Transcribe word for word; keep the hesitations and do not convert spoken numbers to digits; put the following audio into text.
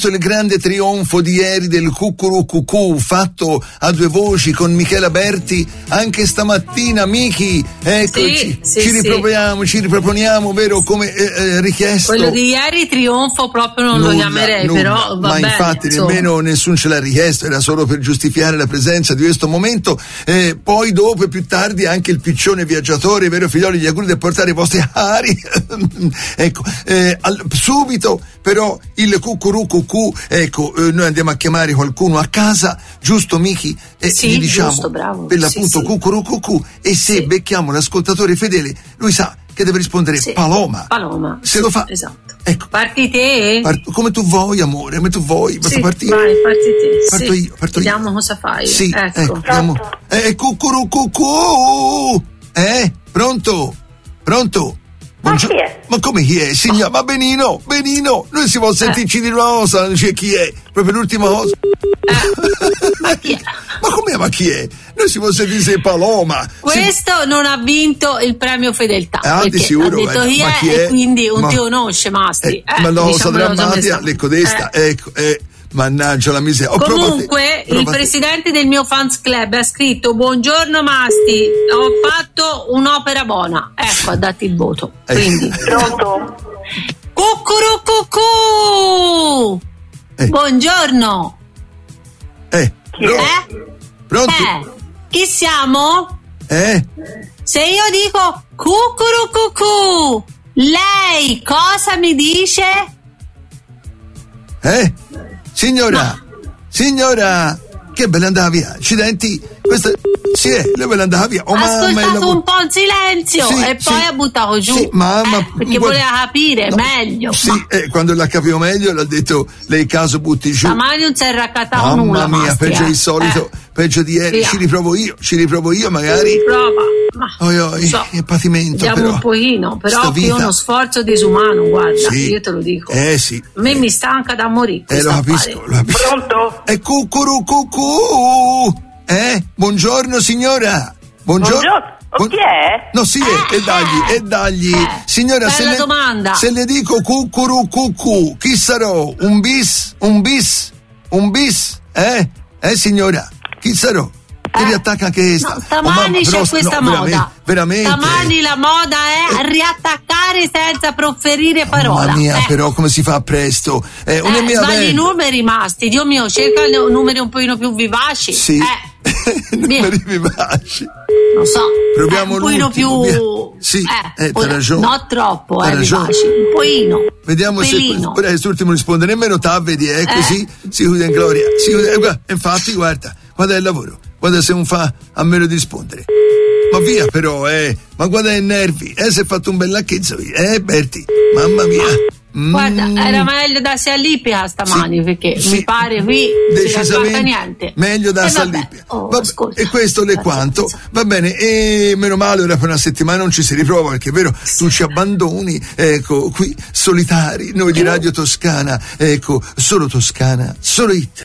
visto il grande trionfo di ieri del Cucurucucù fatto a due voci con Michela Berti anche stamattina, Miki? Eccoci, sì, sì, ci riproponiamo, sì. ci riproponiamo, vero, come eh, eh, richiesto. Quello di ieri trionfo proprio non nulla, lo chiamerei, nulla, però va ma bene, infatti insomma. Nemmeno nessuno ce l'ha richiesto, era solo per giustificare la presenza di questo momento. Eh, poi dopo e più tardi anche il piccione viaggiatore, vero figlioli, gli auguri di portare i vostri ari. Ecco, eh, al, subito però il cucurucucù, ecco, eh, noi andiamo a chiamare qualcuno a casa, giusto Miki? E sì, gli diciamo giusto, bravo. per l'appunto sì, cucurucucù, e se sì. becchiamo l'ascoltatore fedele, lui sa che deve rispondere sì. Paloma. Paloma. Se lo fa. Esatto. Ecco. Parti te? Part- come tu vuoi, amore, come tu vuoi, basta sì, partire. Vai, parti te. Parto sì. io, parto Vediamo io. cosa fai. Sì, ecco. ecco, vediamo. Eh, cucurucucù! Eh? Pronto? Pronto? Buongio- ma chi è? Ma come chi è, signor? Ma Benino, Benino, noi si può sentirci eh. di una cosa, non c'è chi è, proprio l'ultima cosa. Eh. Ma chi è? Ma come, ma chi è? Noi si può sentire se Paloma. Questo se... non ha vinto il premio fedeltà. Ah, di sicuro. Ha detto eh, chi ma è, chi è? E quindi non ma... ti conosce, Mastri. Eh, eh, ma no, sta drammatica, eh. l'ecco destra, eh. ecco, eh. Mannaggia la miseria. Oh, Comunque provate, provate. Il presidente del mio fans club ha scritto: buongiorno Masti, ho fatto un'opera buona. Ecco, ha dato il voto. Quindi pronto? Cucurucucù! Eh. Buongiorno. Eh. Chi è? Eh? Pronto? Eh. Chi siamo? Eh? Se io dico cucurucucù, lei cosa mi dice? Eh? Signora, Ma... signora, che bella andava via, accidenti, questa, sì, eh, lei bella andava via. Oh, ha ascoltato la... un po' in silenzio sì, e sì, poi ha buttato giù, sì, mamma, eh, perché guarda, voleva capire no, meglio. Sì, ma... eh, quando la capivo meglio l'ha detto, lei caso butti giù. Stamani non si è raccattato Mamma nulla. Mamma mia, Mastri, peggio eh. di solito, eh. peggio di ieri, Via. ci riprovo io, ci riprovo io magari. Riprova. Ma, oi, oi, so, che patimento vediamo però. un pochino, però Sta qui vita. è uno sforzo disumano, guarda, sì. io te lo dico. Eh sì. A me eh. mi stanca da morire. Eh lo capisco, lo capisco. Pronto? E cucurucucù! Eh? Buongiorno signora. Buongiorno. Buongiorno. Buon... Chi è? No, sì, Eh, e dagli, e dagli. eh, Signora, se bella le, domanda. se le dico cucurucucù, chi sarò? Un bis? Un bis? Un bis? Eh? Eh signora? Chi sarò? Che Eh, riattacca anche questa. No, stamani oh, mamma, c'è però, questa no, moda. Veramente. veramente. Stamani la moda è eh. riattaccare senza proferire parola. Mamma mia, eh. però come si fa presto? Eh, una Eh, mia sbagli vecchia- i numeri, Masti. Dio mio, cerca i numeri un pochino più vivaci. Sì. Eh. Numeri vivaci. Non so. Proviamo eh, un pochino l'ultimo, più. via. Sì, eh, t'ha ora, ragione. Non troppo, T'ha eh, ragione. vivaci. Un pochino. Vediamo Pelino. se quest'ultimo risponde. Nemmeno ta, vedi, è così. Si chiude in gloria. Si chiude, eh, guarda, infatti, guarda, guarda il lavoro. Guarda se non fa a meno di rispondere. Ma via però, eh. Ma guarda i nervi. Eh, si è fatto un bel lacchezzo. Eh, Berti. Mamma mia. Mm. Guarda, era meglio da Allipia stamani, Sì, perché sì. mi pare qui non si racconta niente. Meglio da E Allipia. oh, Vabbè, ascolta, e questo le quanto. Va bene, e meno male ora per una settimana non ci si riprova, perché è vero, tu ci abbandoni, ecco, qui solitari, noi di Radio Toscana, ecco, solo Toscana, solo It.